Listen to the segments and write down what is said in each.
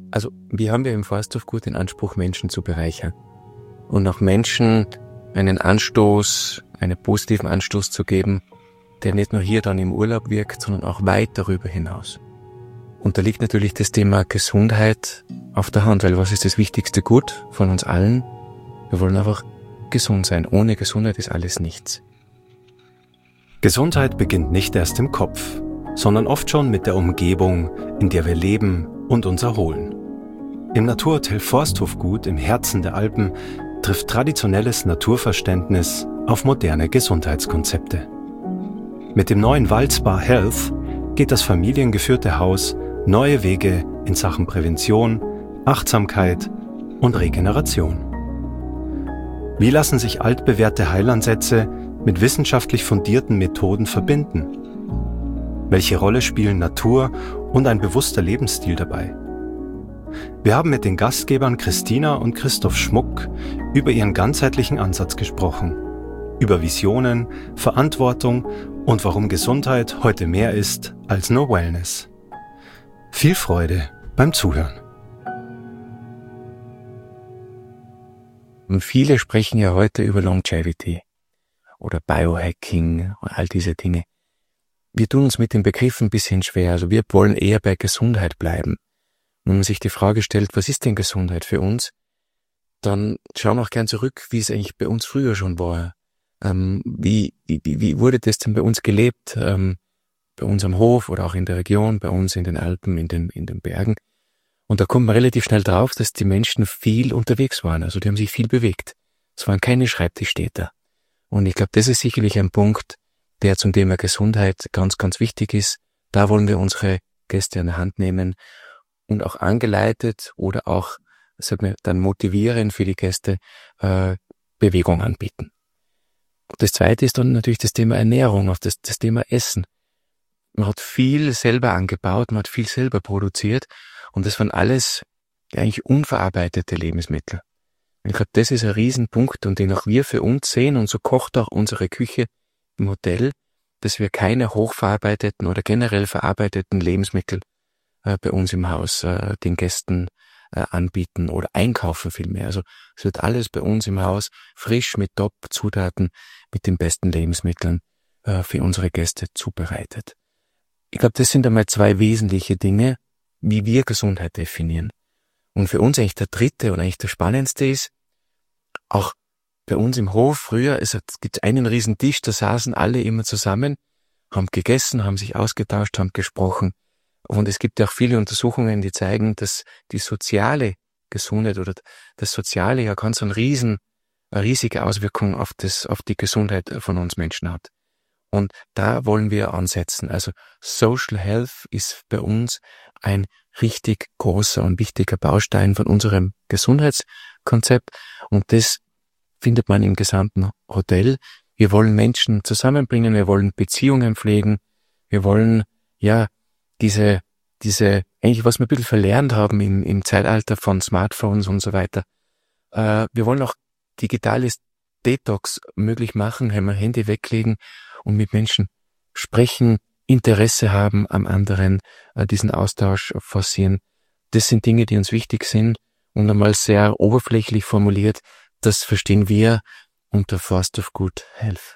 Also wir haben ja im Forsthofgut den Anspruch, Menschen zu bereichern und auch Menschen einen Anstoß, einen positiven Anstoß zu geben, der nicht nur hier dann im Urlaub wirkt, sondern auch weit darüber hinaus. Und da liegt natürlich das Thema Gesundheit auf der Hand, weil was ist das wichtigste Gut von uns allen? Wir wollen einfach gesund sein. Ohne Gesundheit ist alles nichts. Gesundheit beginnt nicht erst im Kopf, sondern oft schon mit der Umgebung, in der wir leben und uns erholen. Im Naturhotel Forsthofgut im Herzen der Alpen trifft traditionelles Naturverständnis auf moderne Gesundheitskonzepte. Mit dem neuen Waldspa Health geht das familiengeführte Haus neue Wege in Sachen Prävention, Achtsamkeit und Regeneration. Wie lassen sich altbewährte Heilansätze mit wissenschaftlich fundierten Methoden verbinden? Welche Rolle spielen Natur und ein bewusster Lebensstil dabei? Wir haben mit den Gastgebern Christina und Christoph Schmuck über ihren ganzheitlichen Ansatz gesprochen, über Visionen, Verantwortung und warum Gesundheit heute mehr ist als nur Wellness. Viel Freude beim Zuhören. Und viele sprechen ja heute über Longevity oder Biohacking und all diese Dinge. Wir tun uns mit den Begriffen ein bisschen schwer, also wir wollen eher bei Gesundheit bleiben. Wenn man sich die Frage stellt, was ist denn Gesundheit für uns, dann schauen wir auch gern zurück, wie es eigentlich bei uns früher schon war. Wie wurde das denn bei uns gelebt? Bei uns am Hof oder auch in der Region, bei uns in den Alpen, in den Bergen. Und da kommt man relativ schnell drauf, dass die Menschen viel unterwegs waren. Also die haben sich viel bewegt. Es waren keine Schreibtischtäter. Und ich glaube, das ist sicherlich ein Punkt, der zum Thema Gesundheit ganz, ganz wichtig ist. Da wollen wir unsere Gäste an der Hand nehmen und auch angeleitet oder auch, sagen wir, dann motivieren für die Gäste Bewegung anbieten. Das Zweite ist dann natürlich das Thema Ernährung, auf das Thema Essen. Man hat viel selber angebaut, man hat viel selber produziert und das waren alles eigentlich unverarbeitete Lebensmittel. Ich glaube, das ist ein Riesenpunkt und den auch wir für uns sehen und so kocht auch unsere Küche im Hotel, dass wir keine hochverarbeiteten oder generell verarbeiteten Lebensmittel bei uns im Haus den Gästen anbieten oder einkaufen vielmehr. Also es wird alles bei uns im Haus frisch mit Top-Zutaten, mit den besten Lebensmitteln für unsere Gäste zubereitet. Ich glaube, das sind einmal zwei wesentliche Dinge, wie wir Gesundheit definieren. Und für uns eigentlich der dritte und eigentlich der spannendste ist, auch bei uns im Hof früher, es gibt einen riesen Tisch, da saßen alle immer zusammen, haben gegessen, haben sich ausgetauscht, haben gesprochen. Und es gibt ja auch viele Untersuchungen, die zeigen, dass die soziale Gesundheit oder das Soziale ja ganz eine riesige Auswirkung auf die Gesundheit von uns Menschen hat. Und da wollen wir ansetzen. Also Social Health ist bei uns ein richtig großer und wichtiger Baustein von unserem Gesundheitskonzept. Und das findet man im gesamten Hotel. Wir wollen Menschen zusammenbringen, wir wollen Beziehungen pflegen, wir wollen ja diese eigentlich was wir ein bisschen verlernt haben im Zeitalter von Smartphones und so weiter. Wir wollen auch digitales Detox möglich machen, einmal Handy weglegen und mit Menschen sprechen, Interesse haben am anderen, diesen Austausch forcieren. Das sind Dinge, die uns wichtig sind und einmal sehr oberflächlich formuliert, das verstehen wir unter Forsthofgut Health.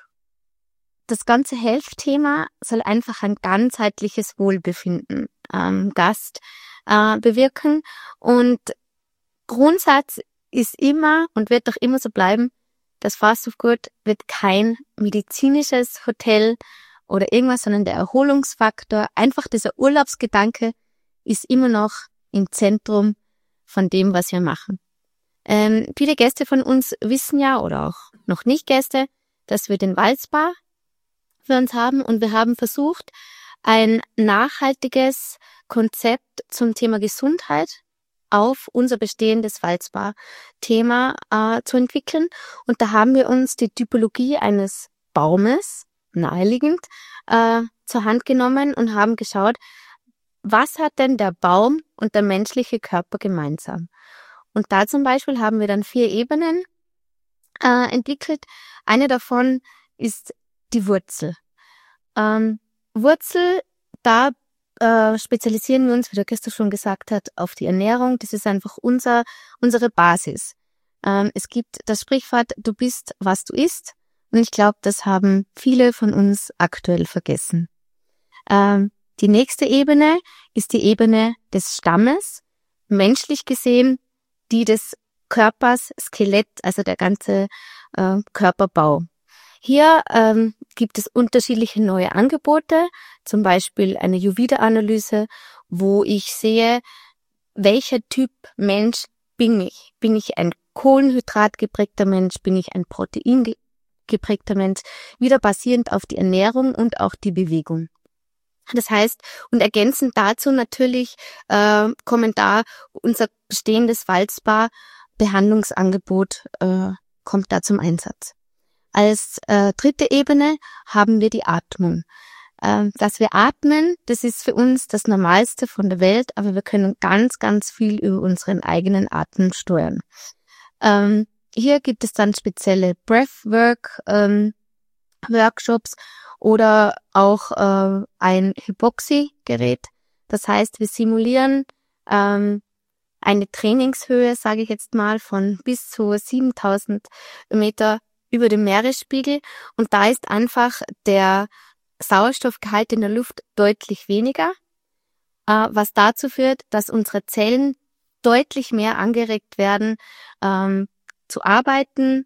Das ganze Health-Thema soll einfach ein ganzheitliches Wohlbefinden am Gast bewirken und Grundsatz ist immer und wird auch immer so bleiben, das Forsthofgut wird kein medizinisches Hotel oder irgendwas, sondern der Erholungsfaktor, einfach dieser Urlaubsgedanke ist immer noch im Zentrum von dem, was wir machen. Viele Gäste von uns wissen ja oder auch noch nicht Gäste, dass wir den Waldspa für uns haben und wir haben versucht, ein nachhaltiges Konzept zum Thema Gesundheit auf unser bestehendes Waldspa-Thema zu entwickeln. Und da haben wir uns die Typologie eines Baumes, naheliegend, zur Hand genommen und haben geschaut, was hat denn der Baum und der menschliche Körper gemeinsam? Und da zum Beispiel haben wir dann 4 Ebenen entwickelt. Eine davon ist die Wurzel. Wurzel, da spezialisieren wir uns, wie der Christoph schon gesagt hat, auf die Ernährung. Das ist einfach unsere Basis. Es gibt das Sprichwort, du bist, was du isst. Und ich glaube, das haben viele von uns aktuell vergessen. Die nächste Ebene ist die Ebene des Stammes, menschlich gesehen, die des Körpers, Skelett, also der ganze Körperbau. Hier gibt es unterschiedliche neue Angebote, zum Beispiel eine Juvida-Analyse, wo ich sehe, welcher Typ Mensch bin ich. Bin ich ein kohlenhydratgeprägter Mensch? Bin ich ein proteingeprägter Mensch? Wieder basierend auf die Ernährung und auch die Bewegung. Das heißt, und ergänzend dazu natürlich kommen da unser bestehendes Waldspa-Behandlungsangebot kommt da zum Einsatz. Als dritte Ebene haben wir die Atmung. Dass wir atmen, das ist für uns das Normalste von der Welt, aber wir können ganz, ganz viel über unseren eigenen Atem steuern. Hier gibt es dann spezielle Breathwork Workshops oder auch ein Hypoxie-Gerät. Das heißt, wir simulieren eine Trainingshöhe, sage ich jetzt mal, von bis zu 7000 Meter über dem Meeresspiegel. Und da ist einfach der Sauerstoffgehalt in der Luft deutlich weniger, was dazu führt, dass unsere Zellen deutlich mehr angeregt werden, zu arbeiten,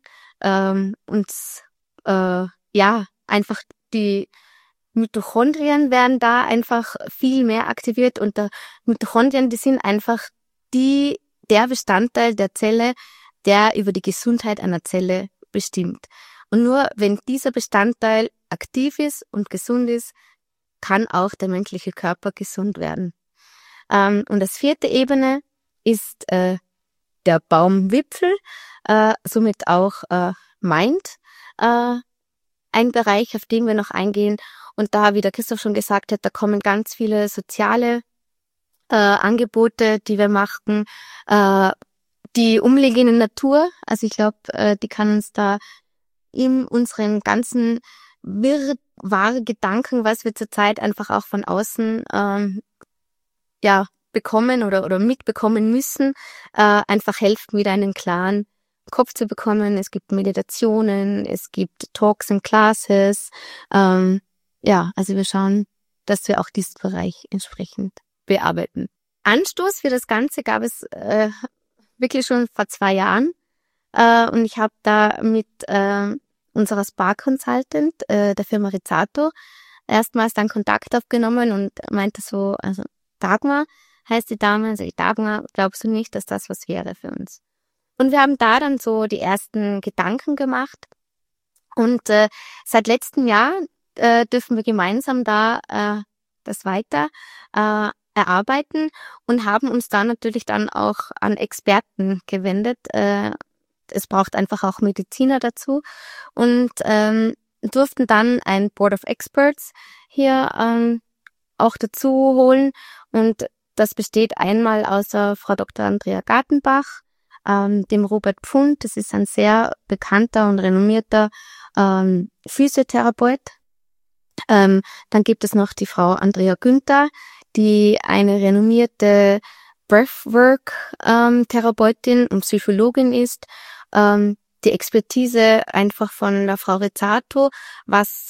einfach die Mitochondrien werden da einfach viel mehr aktiviert und die Mitochondrien, die sind einfach der Bestandteil der Zelle, der über die Gesundheit einer Zelle bestimmt. Und nur wenn dieser Bestandteil aktiv ist und gesund ist, kann auch der menschliche Körper gesund werden. Und das vierte Ebene ist der Baumwipfel, somit auch Mind, ein Bereich, auf den wir noch eingehen. Und da, wie der Christoph schon gesagt hat, da kommen ganz viele soziale Angebote, die wir machen, die umliegende Natur. Also ich glaube, die kann uns da in unseren ganzen wirrwarr Gedanken, was wir zurzeit einfach auch von außen bekommen oder mitbekommen müssen, einfach helfen, wieder einen klaren Kopf zu bekommen. Es gibt Meditationen, es gibt Talks and Classes. Also wir schauen, dass wir auch diesen Bereich entsprechend bearbeiten. Anstoß für das Ganze gab es wirklich schon vor 2 Jahren. Und ich habe da mit unserer Spa-Consultant, der Firma Rizzato, erstmals dann Kontakt aufgenommen und meinte so, also Dagmar heißt die Dame, also Dagmar, glaubst du nicht, dass das was wäre für uns? Und wir haben da dann so die ersten Gedanken gemacht. Und seit letztem Jahr dürfen wir gemeinsam da das weiter erarbeiten und haben uns da natürlich dann auch an Experten gewendet. Es braucht einfach auch Mediziner dazu und durften dann ein Board of Experts hier auch dazu holen. Und das besteht einmal aus Frau Dr. Andrea Gartenbach, dem Robert Pfund, das ist ein sehr bekannter und renommierter Physiotherapeut. Dann gibt es noch die Frau Andrea Günther, die eine renommierte Breathwork-Therapeutin und Psychologin ist. Die Expertise einfach von der Frau Rizzato, was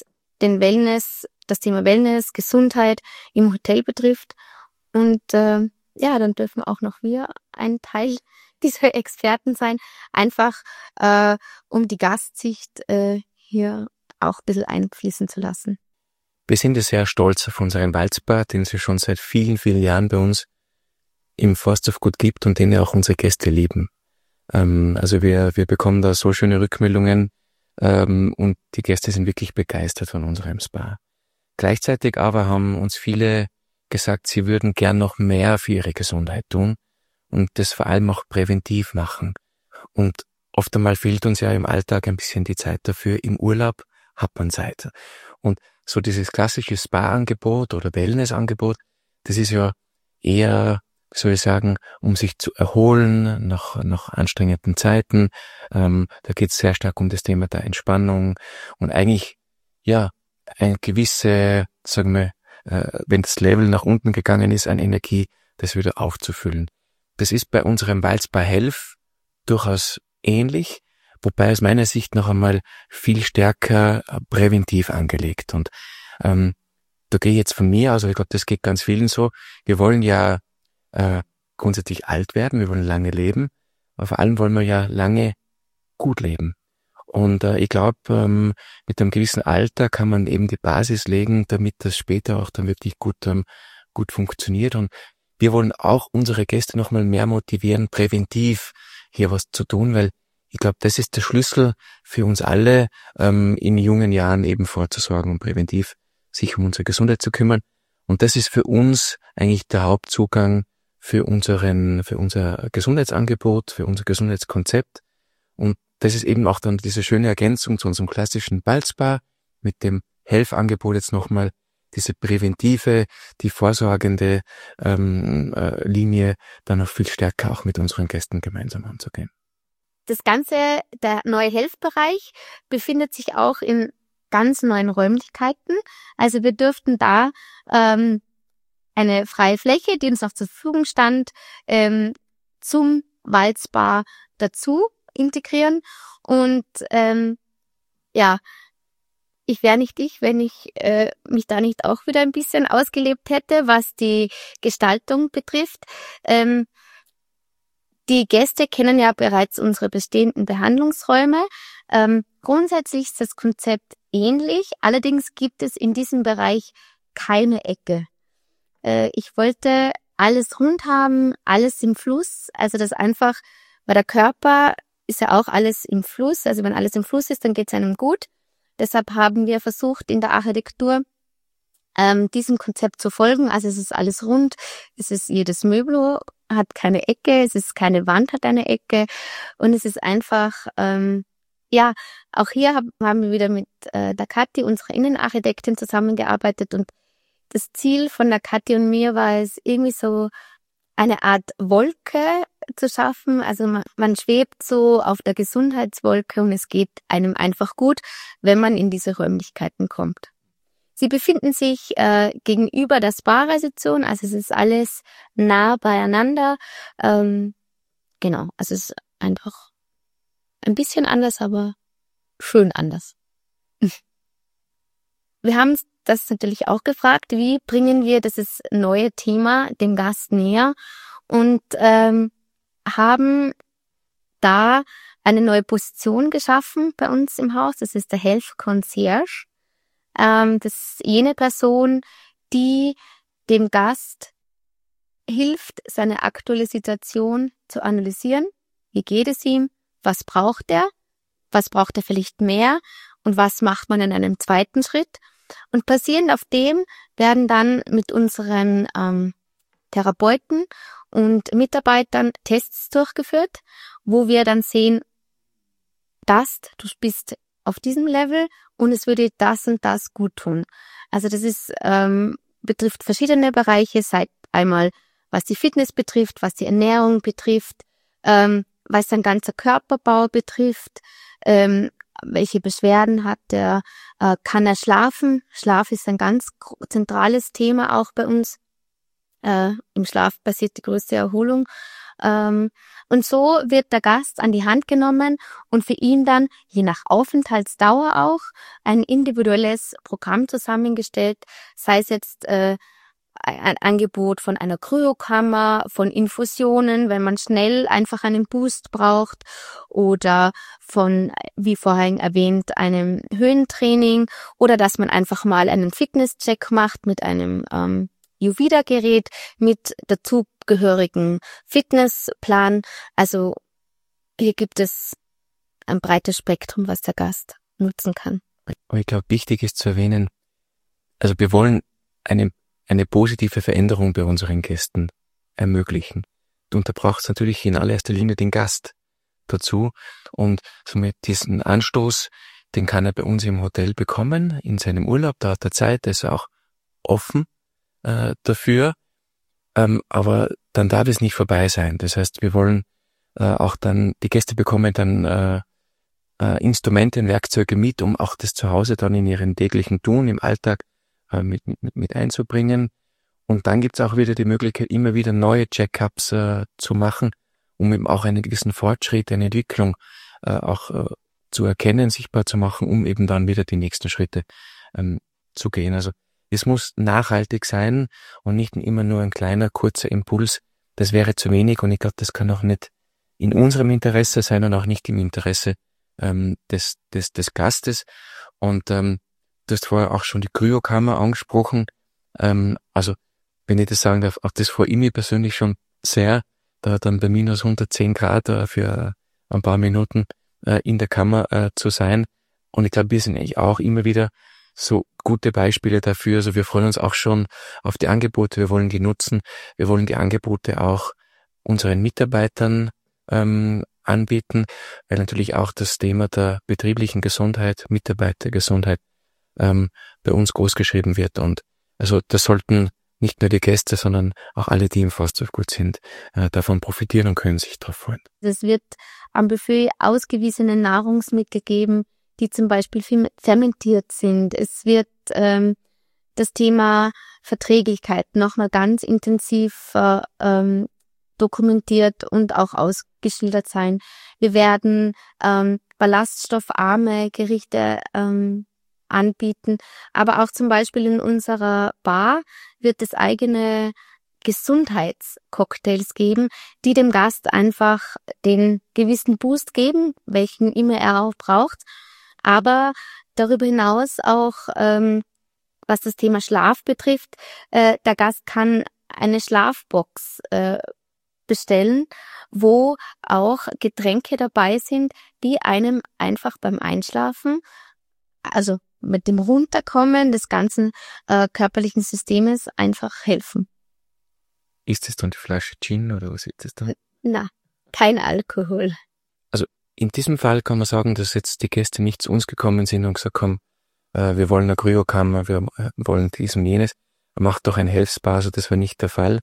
das Thema Wellness, Gesundheit im Hotel betrifft. Und dann dürfen auch noch wir ein Teil dieser Experten sein, einfach um die Gastsicht hier auch ein bisschen einfließen zu lassen. Wir sind sehr stolz auf unseren Waldspa, den es schon seit vielen, vielen Jahren bei uns im Forsthofgut gibt und den ja auch unsere Gäste lieben. Also wir bekommen da so schöne Rückmeldungen und die Gäste sind wirklich begeistert von unserem Spa. Gleichzeitig aber haben uns viele gesagt, sie würden gern noch mehr für ihre Gesundheit tun und das vor allem auch präventiv machen. Und oft einmal fehlt uns ja im Alltag ein bisschen die Zeit dafür. Im Urlaub hat man Zeit. Und so dieses klassische Spa-Angebot oder Wellness-Angebot, das ist ja eher, soll ich sagen, um sich zu erholen nach anstrengenden Zeiten. Da geht es sehr stark um das Thema der Entspannung und eigentlich, ja, eine gewisse, sagen wir, wenn das Level nach unten gegangen ist an Energie, das wieder aufzufüllen. Das ist bei unserem Waldspa Health durchaus ähnlich, wobei aus meiner Sicht noch einmal viel stärker präventiv angelegt. Und da gehe ich jetzt von mir aus, aber ich glaube, das geht ganz vielen so. Wir wollen ja grundsätzlich alt werden, wir wollen lange leben, aber vor allem wollen wir ja lange gut leben. Und ich glaube, mit einem gewissen Alter kann man eben die Basis legen, damit das später auch dann wirklich gut funktioniert. Und wir wollen auch unsere Gäste nochmal mehr motivieren, präventiv hier was zu tun, weil ich glaube, das ist der Schlüssel für uns alle, in jungen Jahren eben vorzusorgen und präventiv sich um unsere Gesundheit zu kümmern. Und das ist für uns eigentlich der Hauptzugang für unser Gesundheitsangebot, für unser Gesundheitskonzept. Und das ist eben auch dann diese schöne Ergänzung zu unserem klassischen Waldspa mit dem Health-Angebot jetzt nochmal diese präventive, die vorsorgende Linie dann noch viel stärker auch mit unseren Gästen gemeinsam anzugehen. Das Ganze, der neue Health-Bereich, befindet sich auch in ganz neuen Räumlichkeiten. Also wir dürften da eine freie Fläche, die uns noch zur Verfügung stand, zum Waldspa dazu integrieren. Und ich wäre nicht ich, wenn ich mich da nicht auch wieder ein bisschen ausgelebt hätte, was die Gestaltung betrifft. Die Gäste kennen ja bereits unsere bestehenden Behandlungsräume. Grundsätzlich ist das Konzept ähnlich, allerdings gibt es in diesem Bereich keine Ecke. Ich wollte alles rund haben, alles im Fluss, also das einfach, weil der Körper ist ja auch alles im Fluss, also wenn alles im Fluss ist, dann geht es einem gut. Deshalb haben wir versucht, in der Architektur diesem Konzept zu folgen. Also es ist alles rund, es ist jedes Möbel hat keine Ecke, es ist keine Wand hat eine Ecke und es ist einfach, auch hier haben wir wieder mit der Kathi, unserer Innenarchitektin, zusammengearbeitet und das Ziel von der Kathi und mir war es, irgendwie so eine Art Wolke zu schaffen. Also man schwebt so auf der Gesundheitswolke und es geht einem einfach gut, wenn man in diese Räumlichkeiten kommt. Sie befinden sich gegenüber der Spa-Rezeption, also es ist alles nah beieinander. Genau, also es ist einfach ein bisschen anders, aber schön anders. Wir haben das natürlich auch gefragt, wie bringen wir dieses neue Thema dem Gast näher und haben da eine neue Position geschaffen bei uns im Haus. Das ist der Health Concierge. Das ist jene Person, die dem Gast hilft, seine aktuelle Situation zu analysieren. Wie geht es ihm? Was braucht er? Was braucht er vielleicht mehr? Und was macht man in einem zweiten Schritt? Und basierend auf dem werden dann mit unseren Therapeuten und Mitarbeitern Tests durchgeführt, wo wir dann sehen, du bist auf diesem Level und es würde das und das gut tun. Also das ist betrifft verschiedene Bereiche, sei einmal was die Fitness betrifft, was die Ernährung betrifft, was sein ganzer Körperbau betrifft, welche Beschwerden hat er, kann er schlafen? Schlaf ist ein ganz zentrales Thema auch bei uns. Im Schlaf passiert die größte Erholung. Und so wird der Gast an die Hand genommen und für ihn dann, je nach Aufenthaltsdauer auch, ein individuelles Programm zusammengestellt, sei es jetzt ein Angebot von einer Kryokammer, von Infusionen, wenn man schnell einfach einen Boost braucht oder von, wie vorhin erwähnt, einem Höhentraining oder dass man einfach mal einen Fitnesscheck macht mit einem Yuvida-Gerät mit dazugehörigen Fitnessplan. Also hier gibt es ein breites Spektrum, was der Gast nutzen kann. Aber ich glaube, wichtig ist zu erwähnen, also wir wollen eine positive Veränderung bei unseren Gästen ermöglichen. Und da braucht es natürlich in allererster Linie den Gast dazu. Und somit diesen Anstoß, den kann er bei uns im Hotel bekommen, in seinem Urlaub, da hat er Zeit, da ist er auch offen dafür. Aber dann darf es nicht vorbei sein. Das heißt, wir wollen auch dann, die Gäste bekommen dann Instrumente und Werkzeuge mit, um auch das zu Hause dann in ihren täglichen Tun, im Alltag mit einzubringen. Und dann gibt's auch wieder die Möglichkeit, immer wieder neue Check-ups zu machen, um eben auch einen gewissen Fortschritt, eine Entwicklung zu erkennen, sichtbar zu machen, um eben dann wieder die nächsten Schritte zu gehen. Also es muss nachhaltig sein und nicht immer nur ein kleiner, kurzer Impuls. Das wäre zu wenig und ich glaube, das kann auch nicht in unserem Interesse sein und auch nicht im Interesse des Gastes. Und du hast vorher auch schon die Kryokammer angesprochen. Also wenn ich das sagen darf, auch das freue ich mich persönlich schon sehr, da dann bei minus 110 Grad für ein paar Minuten in der Kammer zu sein. Und ich glaube, wir sind eigentlich auch immer wieder so gute Beispiele dafür. Also wir freuen uns auch schon auf die Angebote, wir wollen die nutzen. Wir wollen die Angebote auch unseren Mitarbeitern anbieten, weil natürlich auch das Thema der betrieblichen Gesundheit, Mitarbeitergesundheit bei uns großgeschrieben wird. Und also das sollten nicht nur die Gäste, sondern auch alle, die im Forsthofgut sind, davon profitieren und können sich darauf freuen. Es wird am Buffet ausgewiesene Nahrungsmittel geben, die zum Beispiel fermentiert sind. Es wird das Thema Verträglichkeit nochmal ganz intensiv dokumentiert und auch ausgeschildert sein. Wir werden ballaststoffarme Gerichte anbieten, aber auch zum Beispiel in unserer Bar wird es eigene Gesundheitscocktails geben, die dem Gast einfach den gewissen Boost geben, welchen immer er auch braucht. Aber darüber hinaus auch, was das Thema Schlaf betrifft, der Gast kann eine Schlafbox bestellen, wo auch Getränke dabei sind, die einem einfach beim Einschlafen, also mit dem Runterkommen des ganzen körperlichen Systems einfach helfen. Ist es dann die Flasche Gin oder was ist das dann? Na, kein Alkohol. Also in diesem Fall kann man sagen, dass jetzt die Gäste nicht zu uns gekommen sind und gesagt haben, wir wollen eine Kryokammer, wir wollen dies und jenes, macht doch ein Health-Spa, also das war nicht der Fall.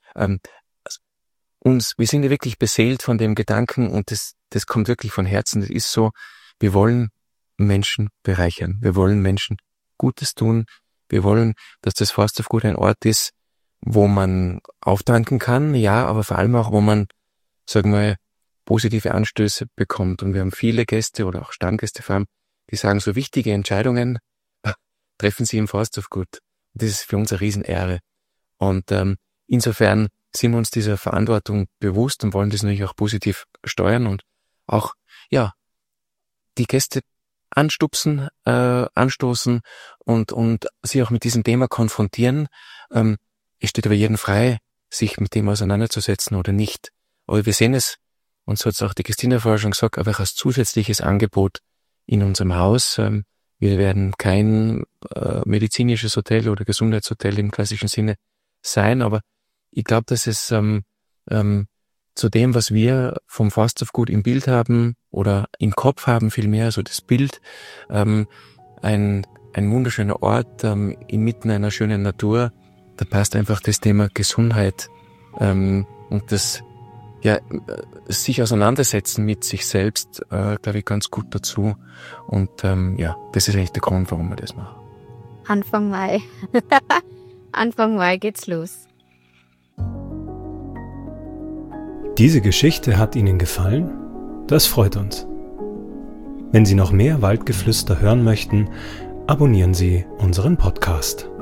Wir sind ja wirklich beseelt von dem Gedanken und das kommt wirklich von Herzen. Das ist so, wir wollen Menschen bereichern. Wir wollen Menschen Gutes tun. Wir wollen, dass das Forsthofgut ein Ort ist, wo man auftanken kann, ja, aber vor allem auch, wo man, sagen wir, positive Anstöße bekommt. Und wir haben viele Gäste oder auch Stammgäste vor allem, die sagen, so wichtige Entscheidungen treffen sie im Forsthofgut. Das ist für uns eine Riesenehre. Und insofern sind wir uns dieser Verantwortung bewusst und wollen das natürlich auch positiv steuern und auch, ja, die Gäste anstupsen, anstoßen und sie auch mit diesem Thema konfrontieren. Es steht aber jedem frei, sich mit dem auseinanderzusetzen oder nicht. Aber wir sehen es, und so hat es auch die Christina vorher schon gesagt, einfach als zusätzliches Angebot in unserem Haus. Wir werden kein medizinisches Hotel oder Gesundheitshotel im klassischen Sinne sein, aber ich glaube, dass es zu dem, was wir vom Forsthofgut im Bild haben oder im Kopf haben vielmehr, also das Bild, ein wunderschöner Ort inmitten einer schönen Natur, da passt einfach das Thema Gesundheit und das sich auseinandersetzen mit sich selbst, glaube ich, ganz gut dazu. Und das ist eigentlich der Grund, warum wir das machen. Anfang Mai. Anfang Mai geht's los. Diese Geschichte hat Ihnen gefallen? Das freut uns. Wenn Sie noch mehr Waldgeflüster hören möchten, abonnieren Sie unseren Podcast.